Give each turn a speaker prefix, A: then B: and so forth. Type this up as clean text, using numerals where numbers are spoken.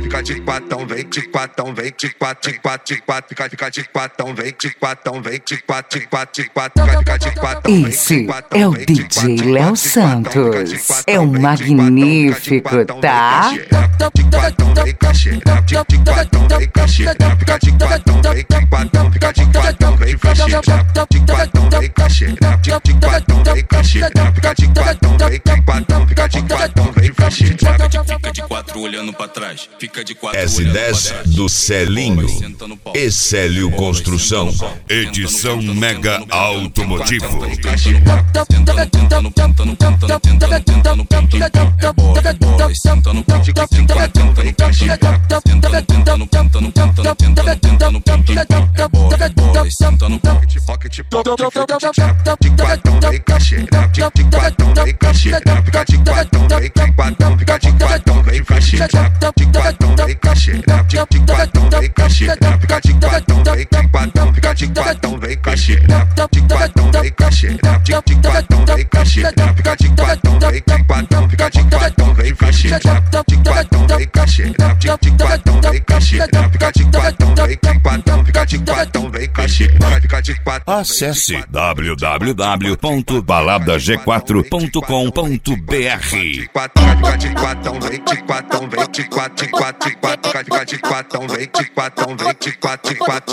A: fica de quatão, vem de quatão, vem de quatro, de quatro, de quatro, fica de quatão, vem de quatão, vem de quatro, de quatro, de quatro, fica de quatão.
B: Esse é o DJ Léo Santos. É o magnífico, tá?
A: De quatão, vem cachê, de quatão, vem cachê, fica de quatão, vem de quatão, fica de quatão, vem cachê, de quatão, vem cachê, de quatão, vem cachê, fica de quatão, vem de quatão, fica de quatão, vem cachê.
C: Fica de quatro olhando pra trás, fica de quatro olhando pra
D: S10
C: trás.
D: do Celinho, Excélio Construção, edição Mega Automotivo. Acesse www.baladag4.com.br.